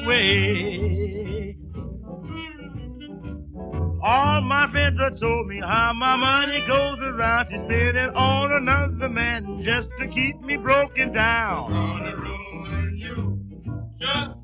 way. All my friends have told me how my money goes around. She spent it on another man just to keep me broken down. Gonna ruin you just